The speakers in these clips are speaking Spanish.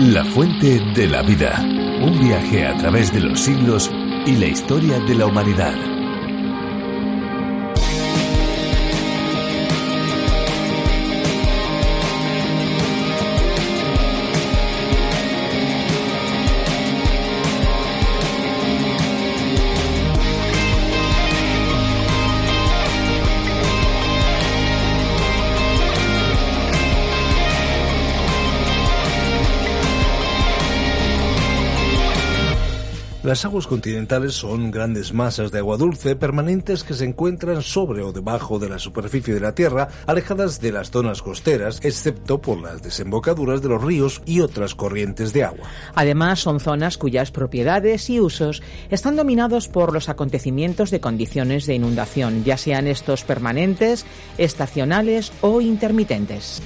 La fuente de la vida. Un viaje a través de los siglos y la historia de la humanidad. Las aguas continentales son grandes masas de agua dulce permanentes que se encuentran sobre o debajo de la superficie de la Tierra, alejadas de las zonas costeras, excepto por las desembocaduras de los ríos y otras corrientes de agua. Además, son zonas cuyas propiedades y usos están dominados por los acontecimientos de condiciones de inundación, ya sean estos permanentes, estacionales o intermitentes.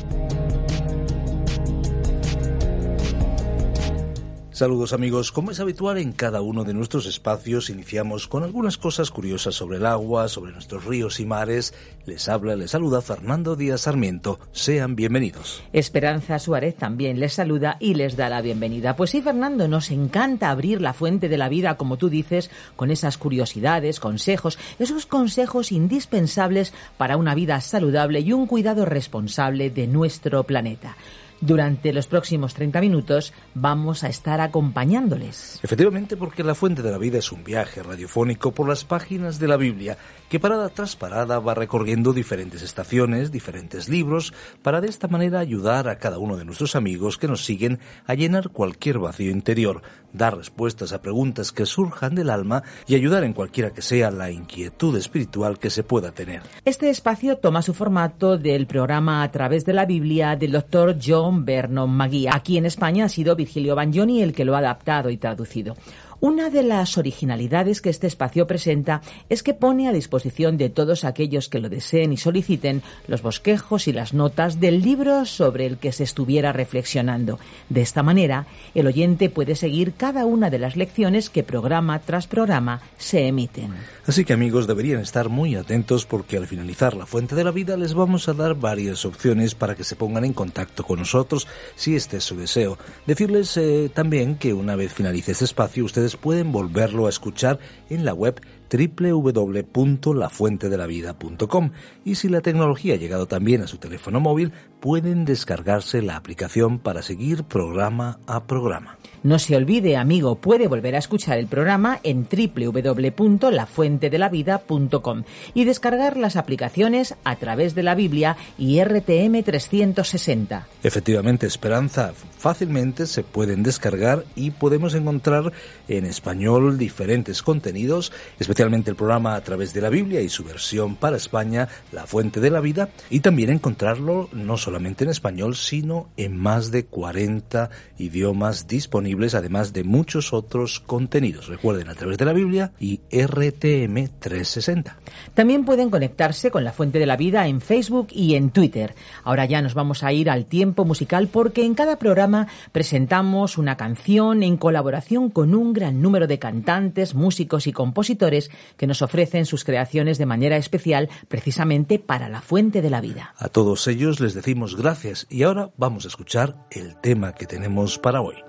Saludos amigos, como es habitual en cada uno de nuestros espacios, iniciamos con algunas cosas curiosas sobre el agua, sobre nuestros ríos y mares. Les saluda Fernando Díaz Sarmiento. Sean bienvenidos. Esperanza Suárez también les saluda y les da la bienvenida. Pues sí, Fernando, nos encanta abrir la fuente de la vida, como tú dices, con esas curiosidades, consejos, esos consejos indispensables para una vida saludable y un cuidado responsable de nuestro planeta. Durante los próximos 30 minutos vamos a estar acompañándoles. Efectivamente, porque La Fuente de la Vida es un viaje radiofónico por las páginas de la Biblia que parada tras parada va recorriendo diferentes estaciones, diferentes libros, para de esta manera ayudar a cada uno de nuestros amigos que nos siguen a llenar cualquier vacío interior, dar respuestas a preguntas que surjan del alma y ayudar en cualquiera que sea la inquietud espiritual que se pueda tener. Este espacio toma su formato del programa A través de la Biblia del Dr. John Vernon McGee. Aquí en España ha sido Virgilio Bagnoni el que lo ha adaptado y traducido. Una de las originalidades que este espacio presenta es que pone a disposición de todos aquellos que lo deseen y soliciten los bosquejos y las notas del libro sobre el que se estuviera reflexionando. De esta manera, el oyente puede seguir cada una de las lecciones que programa tras programa se emiten. Así que amigos, deberían estar muy atentos porque al finalizar La Fuente de la Vida les vamos a dar varias opciones para que se pongan en contacto con nosotros si este es su deseo. Decirles también que una vez finalice este espacio ustedes pueden volverlo a escuchar en la web www.lafuentedelavida.com y si la tecnología ha llegado también a su teléfono móvil, pueden descargarse la aplicación para seguir programa a programa. No se olvide, amigo, puede volver a escuchar el programa en www.lafuentedelavida.com y descargar las aplicaciones A través de la Biblia y RTM 360. Efectivamente, Esperanza, fácilmente se pueden descargar y podemos encontrar en español diferentes contenidos, especialmente el programa A través de la Biblia y su versión para España, La Fuente de la Vida, y también encontrarlo no solamente en español, sino en más de 40 idiomas disponibles, además de muchos otros contenidos. Recuerden, A través de la Biblia y RTM 360. También pueden conectarse con La Fuente de la Vida en Facebook y en Twitter. Ahora ya nos vamos a ir al tiempo musical porque en cada programa presentamos una canción en colaboración con un gran número de cantantes, músicos y compositores que nos ofrecen sus creaciones de manera especial precisamente para La Fuente de la Vida. A todos ellos les decimos gracias y ahora vamos a escuchar el tema que tenemos para hoy.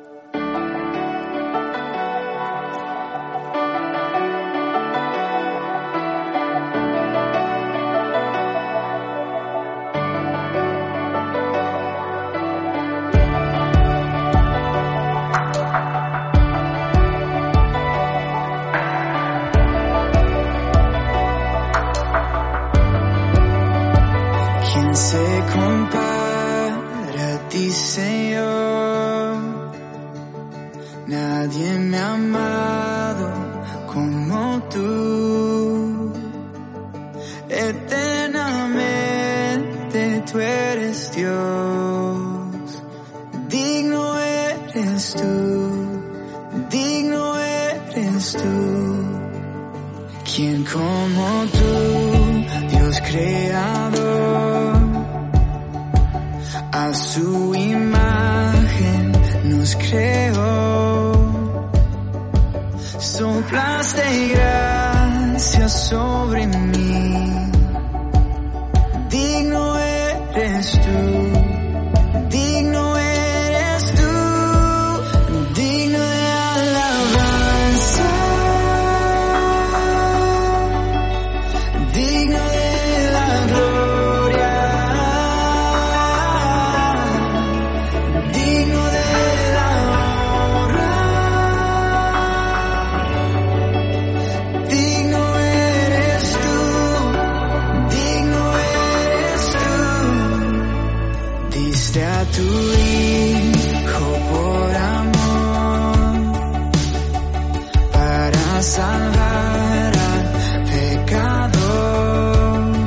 Nadie me ha amado como tú. Eternamente tú eres Dios. Digno eres tú. Digno eres tú. ¿Quién como tú, Dios creador? A su imagen nos creó. Soplaste gracia sobre mí. Digno eres tú. Digno eres tú. digno de la gloria, digno de la honra, digno eres tú, digno eres tú. Diste a tu Hijo por amor para salvar al pecador.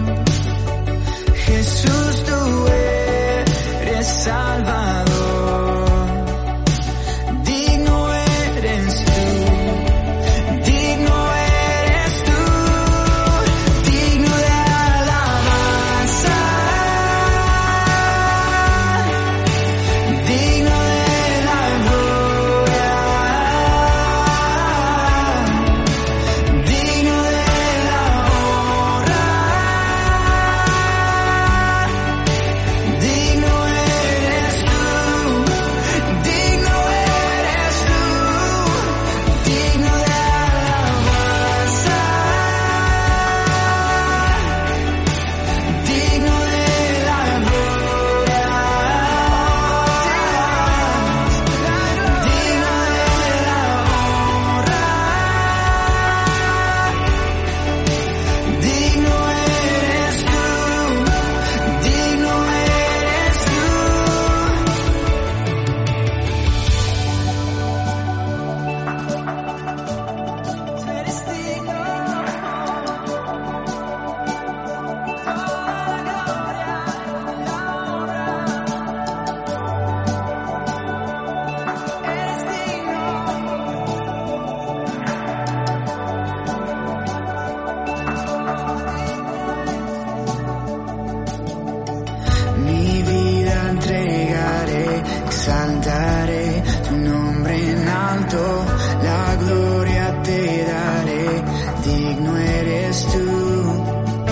Jesús, tú eres Salvador. Digno eres tú, digno eres tú, digno de alabanza, digno de la gloria, digno de la honra, digno eres tú, digno eres tú, digno de alabanza, digno de la gloria, digno de la honra, digno eres tú, digno eres tú. Eres digno, toda la gloria, la honra. Eres digno. Mi vida entregaré, exaltaré tu nombre en alto, la gloria te daré, digno eres tú.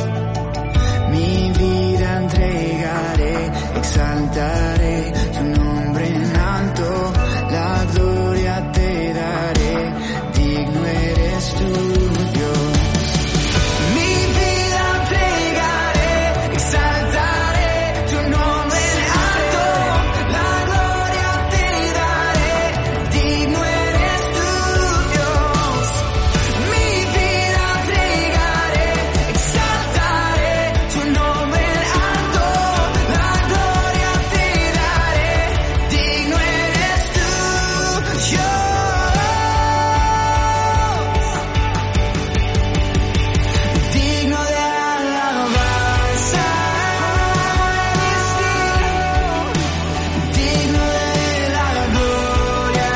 Mi vida entregaré, exaltaré tu nombre en alto, la gloria te daré, digno eres tú, Dios. Mi vida entregaré, exaltaré tu nombre en alto, la gloria te daré, digno eres tú, Dios. Mi vida entregaré, exaltaré tu nombre en alto, la gloria te daré, digno eres tú, Dios. Digno de alabanza, digno de la gloria,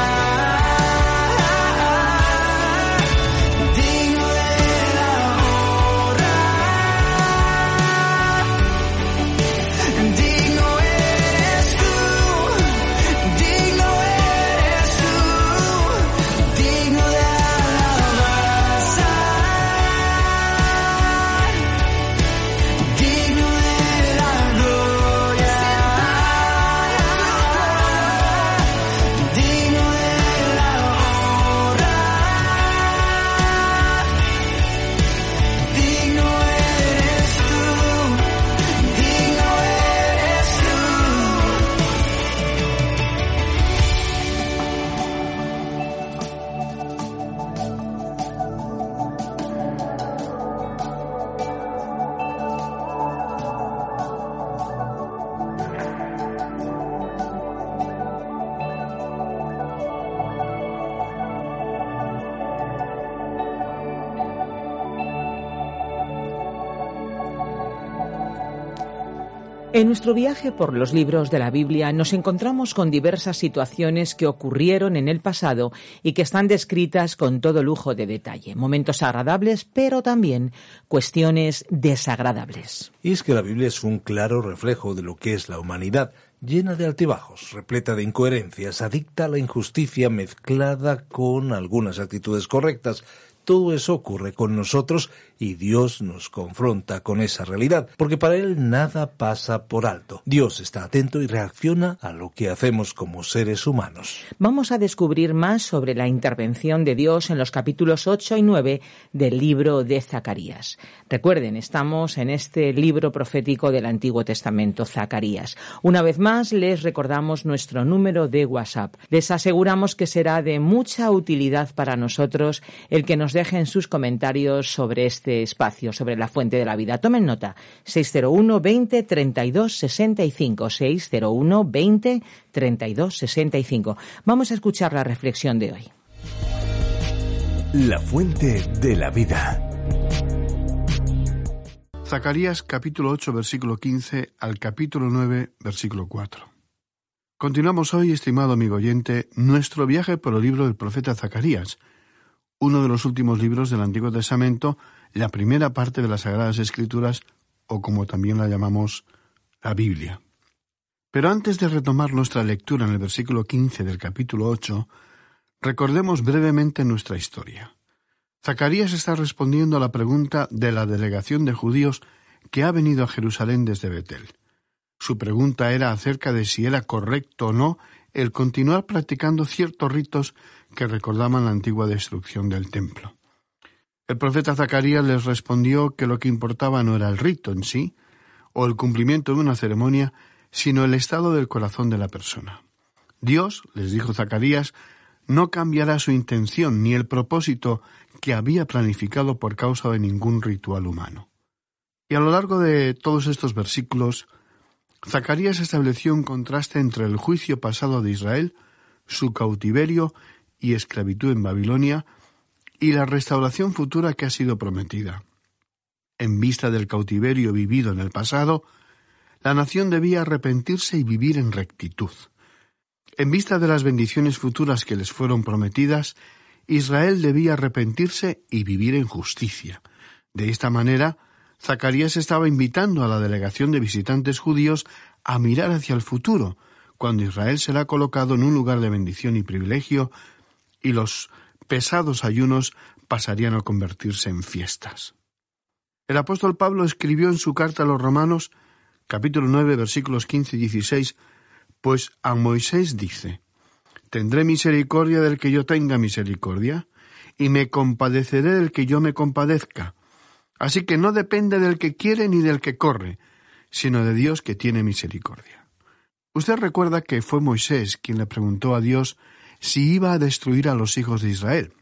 digno de la honra, digno eres tú, digno eres tú, digno de alabanza, digno de la gloria, digno de la honra, digno eres tú, digno eres tú. En nuestro viaje por los libros de la Biblia nos encontramos con diversas situaciones que ocurrieron en el pasado y que están descritas con todo lujo de detalle. Momentos agradables, pero también cuestiones desagradables. Y es que la Biblia es un claro reflejo de lo que es la humanidad, llena de altibajos, repleta de incoherencias, adicta a la injusticia mezclada con algunas actitudes correctas. Todo eso ocurre con nosotros y Dios nos confronta con esa realidad, porque para Él nada pasa por alto. Dios está atento y reacciona a lo que hacemos como seres humanos. Vamos a descubrir más sobre la intervención de Dios en los capítulos 8 y 9 del libro de Zacarías. Recuerden, estamos en este libro profético del Antiguo Testamento, Zacarías. Una vez más, les recordamos nuestro número de WhatsApp. Les aseguramos que será de mucha utilidad para nosotros el que nos dejen sus comentarios sobre este espacio, sobre la fuente de la vida. Tomen nota, 601 20 32 65, 601 20 32 65. Vamos a escuchar la reflexión de hoy. La fuente de la vida. Zacarías capítulo 8, versículo 15 al capítulo 9, versículo 4. Continuamos hoy, estimado amigo oyente, nuestro viaje por el libro del profeta Zacarías, uno de los últimos libros del Antiguo Testamento, la primera parte de las Sagradas Escrituras, o como también la llamamos, la Biblia. Pero antes de retomar nuestra lectura en el versículo 15 del capítulo 8, recordemos brevemente nuestra historia. Zacarías está respondiendo a la pregunta de la delegación de judíos que ha venido a Jerusalén desde Betel. Su pregunta era acerca de si era correcto o no el continuar practicando ciertos ritos que recordaban la antigua destrucción del templo. El profeta Zacarías les respondió que lo que importaba no era el rito en sí, o el cumplimiento de una ceremonia, sino el estado del corazón de la persona. Dios, les dijo Zacarías, no cambiará su intención ni el propósito que había planificado por causa de ningún ritual humano. Y a lo largo de todos estos versículos, Zacarías estableció un contraste entre el juicio pasado de Israel, su cautiverio y esclavitud en Babilonia, y la restauración futura que ha sido prometida. En vista del cautiverio vivido en el pasado, la nación debía arrepentirse y vivir en rectitud. En vista de las bendiciones futuras que les fueron prometidas, Israel debía arrepentirse y vivir en justicia. De esta manera, Zacarías estaba invitando a la delegación de visitantes judíos a mirar hacia el futuro, cuando Israel será colocado en un lugar de bendición y privilegio, y los pesados ayunos pasarían a convertirse en fiestas. El apóstol Pablo escribió en su carta a los Romanos, capítulo 9, versículos 15 y 16, pues a Moisés dice: «Tendré misericordia del que yo tenga misericordia, y me compadeceré del que yo me compadezca. Así que no depende del que quiere ni del que corre, sino de Dios que tiene misericordia». Usted recuerda que fue Moisés quien le preguntó a Dios si iba a destruir a los hijos de Israel.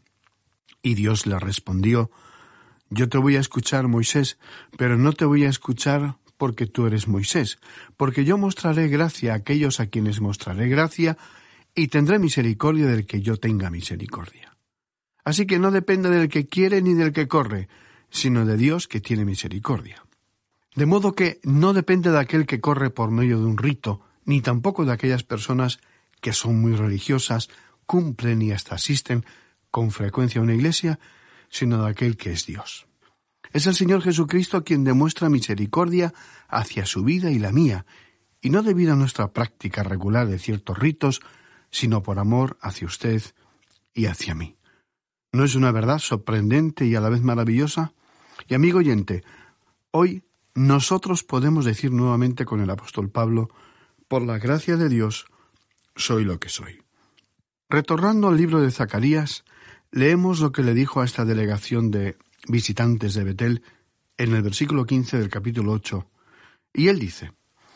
Y Dios le respondió: «Yo te voy a escuchar, Moisés, pero no te voy a escuchar porque tú eres Moisés, porque yo mostraré gracia a aquellos a quienes mostraré gracia, y tendré misericordia del que yo tenga misericordia. Así que no depende del que quiere ni del que corre, sino de Dios que tiene misericordia. De modo que no depende de aquel que corre por medio de un rito, ni tampoco de aquellas personas que son muy religiosas, cumplen y hasta asisten con frecuencia a una iglesia, sino de aquel que es Dios. Es el Señor Jesucristo quien demuestra misericordia hacia su vida y la mía, y no debido a nuestra práctica regular de ciertos ritos, sino por amor hacia usted y hacia mí. ¿No es una verdad sorprendente y a la vez maravillosa? Y amigo oyente, hoy nosotros podemos decir nuevamente con el apóstol Pablo: por la gracia de Dios, soy lo que soy. Retornando al libro de Zacarías, leemos lo que le dijo a esta delegación de visitantes de Betel en el versículo 15 del capítulo 8. Y él dice: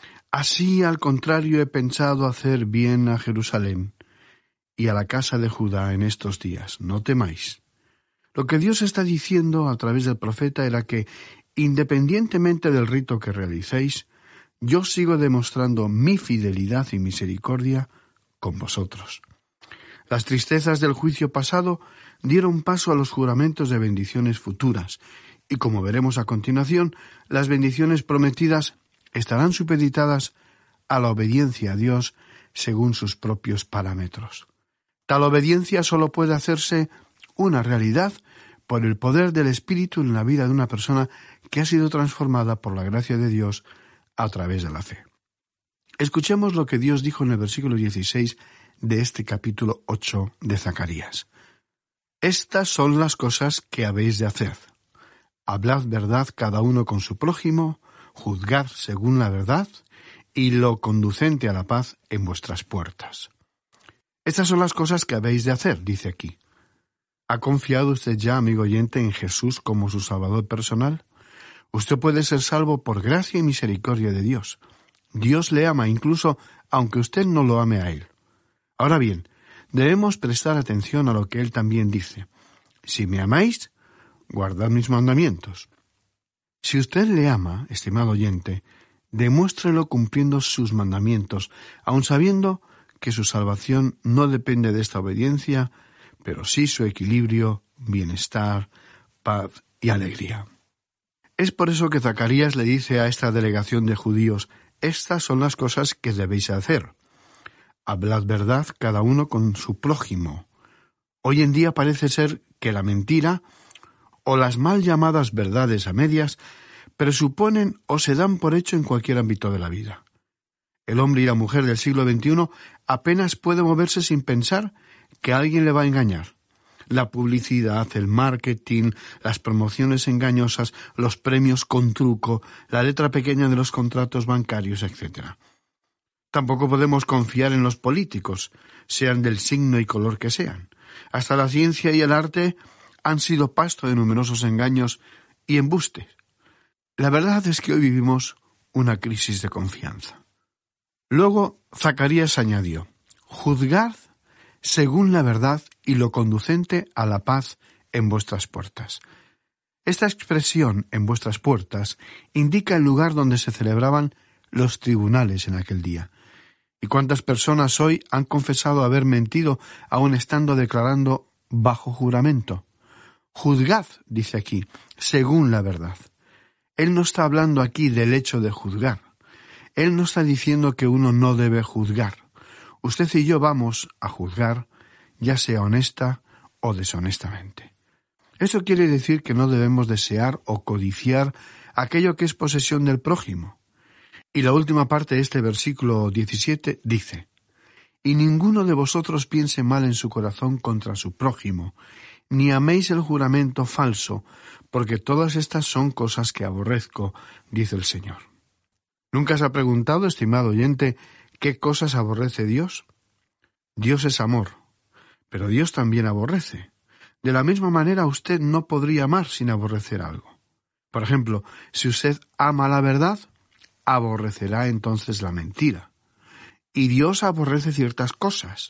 «Así, al contrario, he pensado hacer bien a Jerusalén y a la casa de Judá en estos días. No temáis». Lo que Dios está diciendo a través del profeta era que, independientemente del rito que realicéis, yo sigo demostrando mi fidelidad y misericordia con vosotros. Las tristezas del juicio pasado dieron paso a los juramentos de bendiciones futuras, y como veremos a continuación, las bendiciones prometidas estarán supeditadas a la obediencia a Dios según sus propios parámetros. Tal obediencia solo puede hacerse una realidad por el poder del Espíritu en la vida de una persona que ha sido transformada por la gracia de Dios a través de la fe. Escuchemos lo que Dios dijo en el versículo 16 de este capítulo 8 de Zacarías. «Estas son las cosas que habéis de hacer. hablad verdad cada uno con su prójimo, juzgad según la verdad, y lo conducente a la paz en vuestras puertas. Estas son las cosas que habéis de hacer, dice aquí. ¿Ha confiado usted ya, amigo oyente, en Jesús como su Salvador personal? Usted puede ser salvo por gracia y misericordia de Dios. Dios le ama, incluso aunque usted no lo ame a Él. Ahora bien, debemos prestar atención a lo que Él también dice. Si me amáis, guardad mis mandamientos. Si usted le ama, estimado oyente, demuéstrelo cumpliendo sus mandamientos, aun sabiendo que su salvación no depende de esta obediencia, pero sí su equilibrio, bienestar, paz y alegría. Es por eso que Zacarías le dice a esta delegación de judíos: estas son las cosas que debéis hacer. Hablad verdad cada uno con su prójimo. Hoy en día parece ser que la mentira o las mal llamadas verdades a medias presuponen o se dan por hecho en cualquier ámbito de la vida. El hombre y la mujer del siglo XXI apenas puede moverse sin pensar que alguien le va a engañar. La publicidad, el marketing, las promociones engañosas, los premios con truco, la letra pequeña de los contratos bancarios, etc. Tampoco podemos confiar en los políticos, sean del signo y color que sean. Hasta la ciencia y el arte han sido pasto de numerosos engaños y embustes. La verdad es que hoy vivimos una crisis de confianza. Luego Zacarías añadió: juzgad según la verdad y lo conducente a la paz en vuestras puertas. Esta expresión, en vuestras puertas, indica el lugar donde se celebraban los tribunales en aquel día. ¿Y cuántas personas hoy han confesado haber mentido aun estando declarando bajo juramento? Juzgad, dice aquí, según la verdad. Él no está hablando aquí del hecho de juzgar. Él no está diciendo que uno no debe juzgar. Usted y yo vamos a juzgar, ya sea honesta o deshonestamente. Eso quiere decir que no debemos desear o codiciar aquello que es posesión del prójimo. Y la última parte de este versículo 17 dice: y ninguno de vosotros piense mal en su corazón contra su prójimo, ni améis el juramento falso, porque todas estas son cosas que aborrezco, dice el Señor. ¿Nunca se ha preguntado, estimado oyente, qué cosas aborrece Dios? Dios es amor, pero Dios también aborrece. De la misma manera, usted no podría amar sin aborrecer algo. Por ejemplo, si usted ama la verdad, aborrecerá entonces la mentira. Y Dios aborrece ciertas cosas.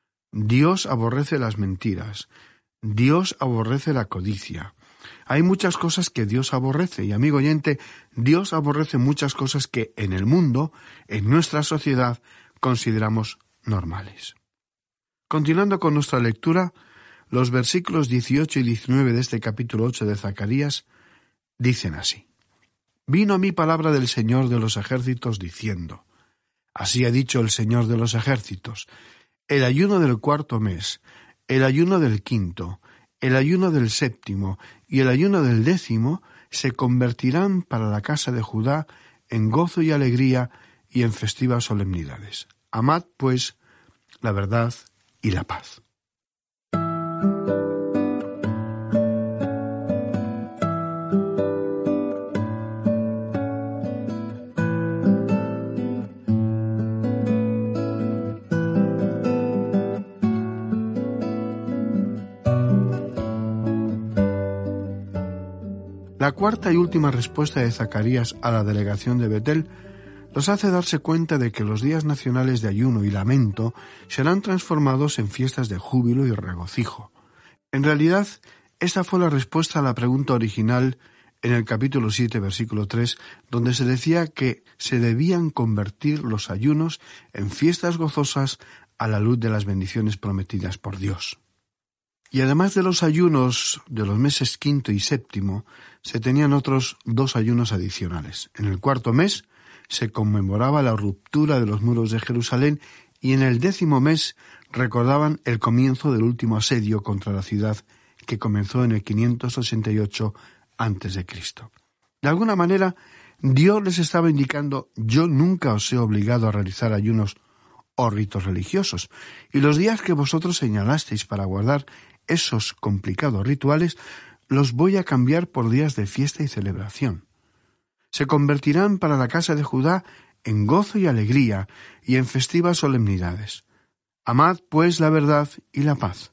Dios aborrece las mentiras. Dios aborrece la codicia. Hay muchas cosas que Dios aborrece, y amigo oyente, Dios aborrece muchas cosas que en el mundo, en nuestra sociedad, consideramos normales. Continuando con nuestra lectura, los versículos 18 y 19 de este capítulo 8 de Zacarías dicen así: Vino a mí palabra del Señor de los ejércitos diciendo: Así ha dicho el Señor de los ejércitos, el ayuno del 4º mes, el ayuno del 5º, el ayuno del 7º y el ayuno del 10º se convertirán para la casa de Judá en gozo y alegría y en festivas solemnidades. Amad, pues, la verdad y la paz. La cuarta y última respuesta de Zacarías a la delegación de Betel nos hace darse cuenta de que los días nacionales de ayuno y lamento serán transformados en fiestas de júbilo y regocijo. En realidad, esta fue la respuesta a la pregunta original en el capítulo 7, versículo 3, donde se decía que se debían convertir los ayunos en fiestas gozosas a la luz de las bendiciones prometidas por Dios. Y además de los ayunos de los meses 5º y 7º, se tenían otros 2 ayunos adicionales. En el 4º mes se conmemoraba la ruptura de los muros de Jerusalén y en el 10º mes recordaban el comienzo del último asedio contra la ciudad que comenzó en el 588 a.C. De alguna manera, Dios les estaba indicando: yo nunca os he obligado a realizar ayunos o ritos religiosos, y los días que vosotros señalasteis para guardar esos complicados rituales los voy a cambiar por días de fiesta y celebración. Se convertirán para la casa de Judá en gozo y alegría y en festivas solemnidades. Amad, pues, la verdad y la paz.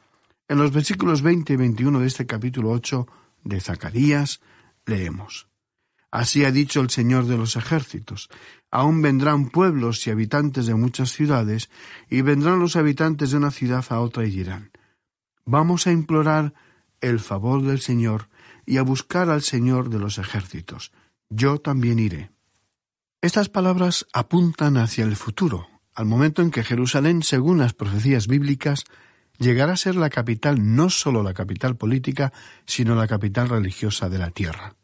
En los versículos 20 y 21 de este capítulo 8 de Zacarías leemos: Así ha dicho el Señor de los ejércitos: aún vendrán pueblos y habitantes de muchas ciudades, y vendrán los habitantes de una ciudad a otra y dirán: vamos a implorar el favor del Señor y a buscar al Señor de los ejércitos. Yo también iré. Estas palabras apuntan hacia el futuro, al momento en que Jerusalén, según las profecías bíblicas, llegará a ser la capital, no solo la capital política, sino la capital religiosa de la tierra.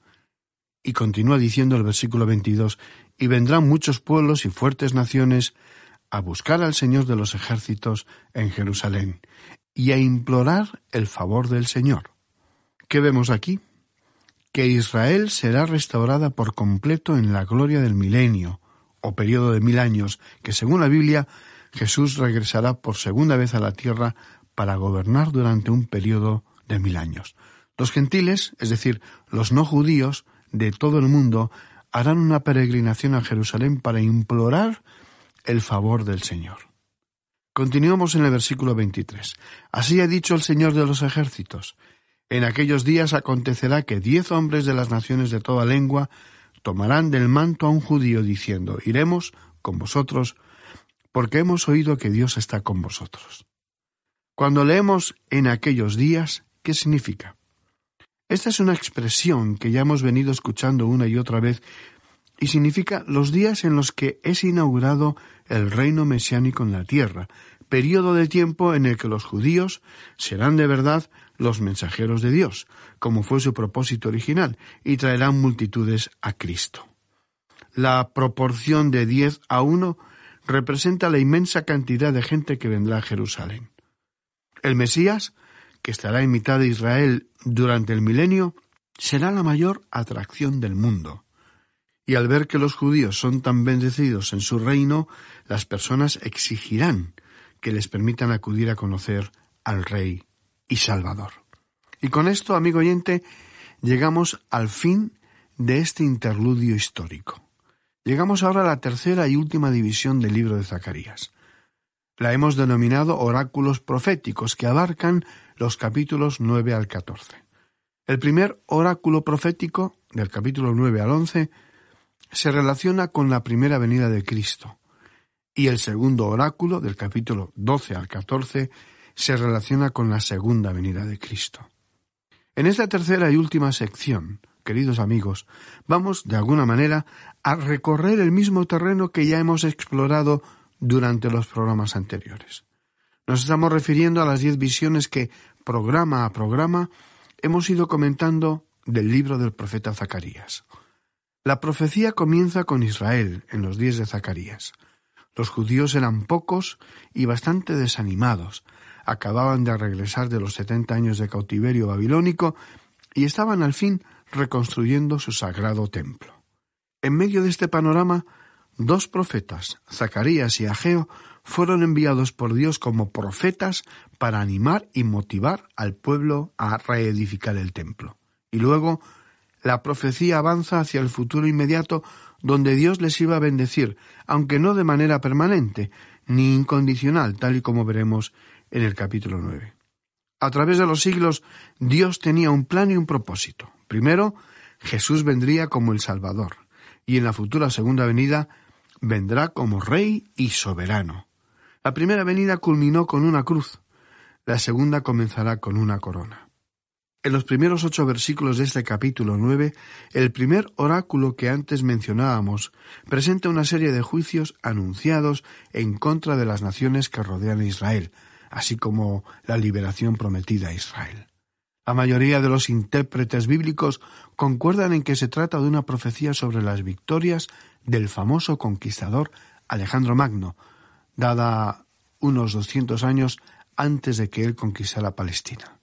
Y continúa diciendo el versículo 22, y vendrán muchos pueblos y fuertes naciones a buscar al Señor de los ejércitos en Jerusalén y a implorar el favor del Señor. ¿Qué vemos aquí? Que Israel será restaurada por completo en la gloria del milenio, o periodo de 1000 años, que según la Biblia, Jesús regresará por segunda vez a la tierra para gobernar durante un periodo de 1000 años. Los gentiles, es decir, los no judíos de todo el mundo, harán una peregrinación a Jerusalén para implorar el favor del Señor. Continuamos en el versículo 23. Así ha dicho el Señor de los ejércitos: en aquellos días acontecerá que 10 hombres de las naciones de toda lengua tomarán del manto a un judío diciendo: iremos con vosotros, porque hemos oído que Dios está con vosotros. Cuando leemos en aquellos días, ¿qué significa? Esta es una expresión que ya hemos venido escuchando una y otra vez y significa los días en los que es inaugurado el reino mesiánico en la tierra, período de tiempo en el que los judíos serán de verdad los mensajeros de Dios, como fue su propósito original, y traerán multitudes a Cristo. La proporción de 10-1 representa la inmensa cantidad de gente que vendrá a Jerusalén. El Mesías, que estará en mitad de Israel durante el milenio, será la mayor atracción del mundo. Y al ver que los judíos son tan bendecidos en su reino, las personas exigirán que les permitan acudir a conocer al Rey y Salvador. Y con esto, amigo oyente, llegamos al fin de este interludio histórico. Llegamos ahora a la tercera y última división del libro de Zacarías. La hemos denominado oráculos proféticos, que abarcan los capítulos 9 al 14. El primer oráculo profético, del capítulo 9 al 11, se relaciona con la primera venida de Cristo, y el segundo oráculo, del capítulo 12 al 14, se relaciona con la segunda venida de Cristo. En esta tercera y última sección, queridos amigos, vamos, de alguna manera, a recorrer el mismo terreno que ya hemos explorado durante los programas anteriores. Nos estamos refiriendo a las 10 visiones que, programa a programa, hemos ido comentando del libro del profeta Zacarías. La profecía comienza con Israel en los días de Zacarías. Los judíos eran pocos y bastante desanimados. Acababan de regresar de los 70 años de cautiverio babilónico y estaban al fin reconstruyendo su sagrado templo. En medio de este panorama, 2 profetas, Zacarías y Ageo, fueron enviados por Dios como profetas para animar y motivar al pueblo a reedificar el templo. Y luego, la profecía avanza hacia el futuro inmediato, donde Dios les iba a bendecir, aunque no de manera permanente, ni incondicional, tal y como veremos en el capítulo 9. A través de los siglos, Dios tenía un plan y un propósito. Primero, Jesús vendría como el Salvador, y en la futura segunda venida vendrá como Rey y Soberano. La primera venida culminó con una cruz, la segunda comenzará con una corona. En los primeros 8 versículos de este capítulo 9, el primer oráculo que antes mencionábamos presenta una serie de juicios anunciados en contra de las naciones que rodean a Israel, así como la liberación prometida a Israel. La mayoría de los intérpretes bíblicos concuerdan en que se trata de una profecía sobre las victorias del famoso conquistador Alejandro Magno, dada unos 200 años antes de que él conquistara Palestina.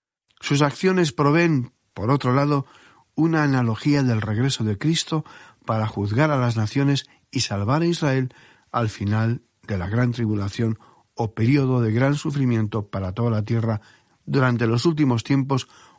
Sus acciones proveen, por otro lado, una analogía del regreso de Cristo para juzgar a las naciones y salvar a Israel al final de la gran tribulación o período de gran sufrimiento para toda la tierra durante los últimos tiempos,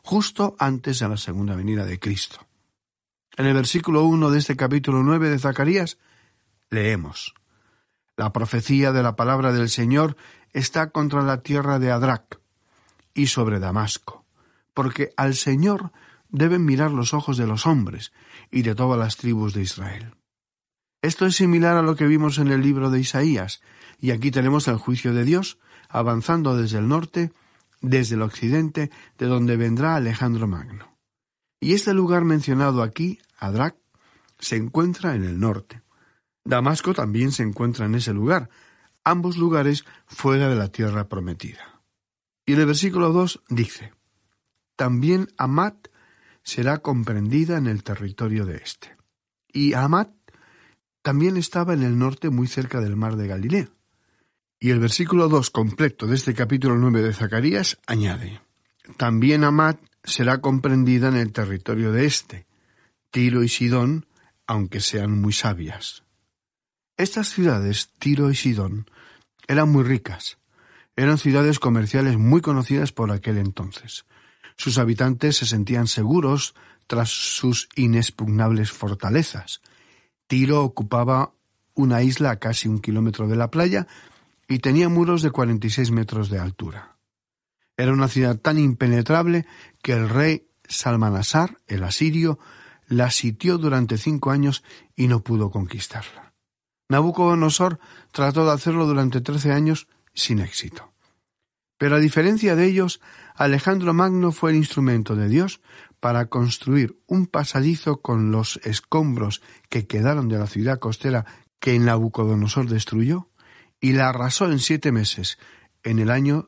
justo antes de la segunda venida de Cristo. En el versículo 1 de este capítulo 9 de Zacarías leemos: la profecía de la palabra del Señor está contra la tierra de Adrac y sobre Damasco, porque al Señor deben mirar los ojos de los hombres y de todas las tribus de Israel. Esto es similar a lo que vimos en el libro de Isaías, y aquí tenemos el juicio de Dios avanzando desde el norte, desde el occidente, de donde vendrá Alejandro Magno. Y este lugar mencionado aquí, Adrac, se encuentra en el norte. Damasco también se encuentra en ese lugar, ambos lugares fuera de la tierra prometida. Y en el versículo 2 dice: también Hamat será comprendida en el territorio de este. Y Hamat también estaba en el norte, muy cerca del mar de Galilea. Y el versículo 2 completo de este capítulo 9 de Zacarías añade: también Hamat será comprendida en el territorio de este, Tiro y Sidón, aunque sean muy sabias. Estas ciudades, Tiro y Sidón, eran muy ricas. Eran ciudades comerciales muy conocidas por aquel entonces. Sus habitantes se sentían seguros tras sus inexpugnables fortalezas. Tiro ocupaba una isla a casi 1 kilómetro de la playa y tenía muros de 46 metros de altura. Era una ciudad tan impenetrable que el rey Salmanasar, el asirio, la sitió durante 5 años y no pudo conquistarla. Nabucodonosor trató de hacerlo durante 13 años sin éxito. Pero a diferencia de ellos, Alejandro Magno fue el instrumento de Dios para construir un pasadizo con los escombros que quedaron de la ciudad costera que Nabucodonosor destruyó, y la arrasó en 7 meses, en el año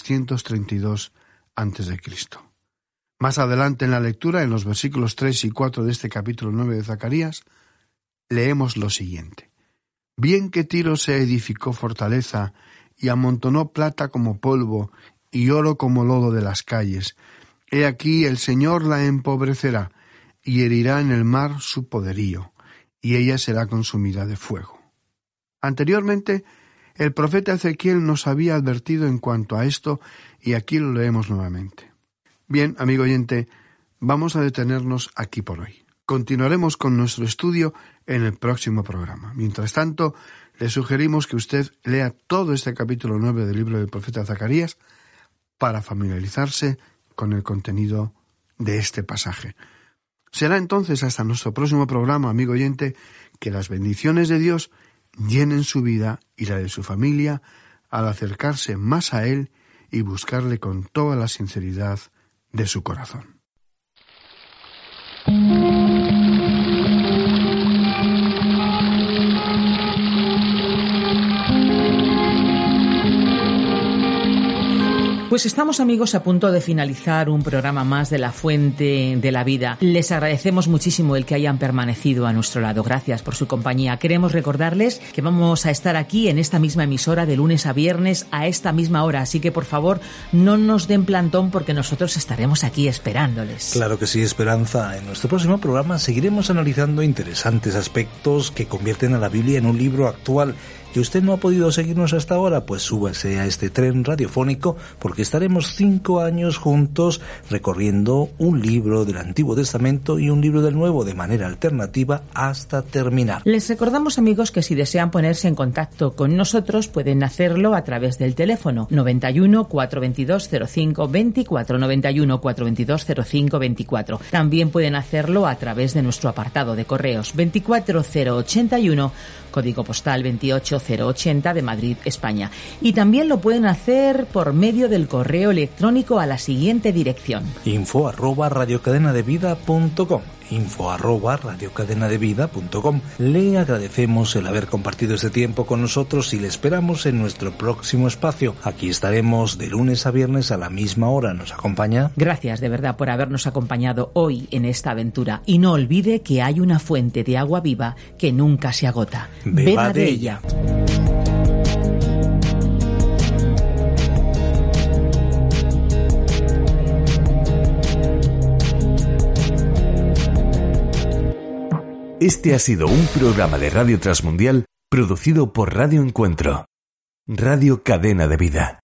332 a.C. Más adelante en la lectura, en los versículos 3 y 4 de este capítulo 9 de Zacarías, leemos lo siguiente: bien que Tiro se edificó fortaleza y amontonó plata como polvo y oro como lodo de las calles, he aquí el Señor la empobrecerá y herirá en el mar su poderío, y ella será consumida de fuego. Anteriormente, el profeta Ezequiel nos había advertido en cuanto a esto, y aquí lo leemos nuevamente. Bien, amigo oyente, vamos a detenernos aquí por hoy. Continuaremos con nuestro estudio en el próximo programa. Mientras tanto, le sugerimos que usted lea todo este capítulo 9 del libro del profeta Zacarías para familiarizarse con el contenido de este pasaje. Será entonces hasta nuestro próximo programa, amigo oyente, que las bendiciones de Dios llenen su vida y la de su familia al acercarse más a Él y buscarle con toda la sinceridad de su corazón. Pues estamos, amigos, a punto de finalizar un programa más de La Fuente de la Vida. Les agradecemos muchísimo el que hayan permanecido a nuestro lado. Gracias por su compañía. Queremos recordarles que vamos a estar aquí en esta misma emisora de lunes a viernes a esta misma hora. Así que, por favor, no nos den plantón porque nosotros estaremos aquí esperándoles. Claro que sí, Esperanza. En nuestro próximo programa seguiremos analizando interesantes aspectos que convierten a la Biblia en un libro actual. ¿Que usted no ha podido seguirnos hasta ahora? Pues súbase a este tren radiofónico porque estaremos 5 años juntos recorriendo un libro del Antiguo Testamento y un libro del Nuevo de manera alternativa hasta terminar. Les recordamos, amigos, que si desean ponerse en contacto con nosotros pueden hacerlo a través del teléfono 91 422 05 24, 91 422 05 24. También pueden hacerlo a través de nuestro apartado de correos 24081, código postal 28080 de Madrid, España. Y también lo pueden hacer por medio del correo electrónico a la siguiente dirección: info@radiocadenadevida.com, info@radiocadenadevida.com. Le agradecemos el haber compartido este tiempo con nosotros y le esperamos en nuestro próximo espacio. Aquí estaremos de lunes a viernes a la misma hora. ¿Nos acompaña? Gracias de verdad por habernos acompañado hoy en esta aventura. Y no olvide que hay una fuente de agua viva que nunca se agota. Beba de ella. Este ha sido un programa de Radio Transmundial producido por Radio Encuentro, Radio Cadena de Vida.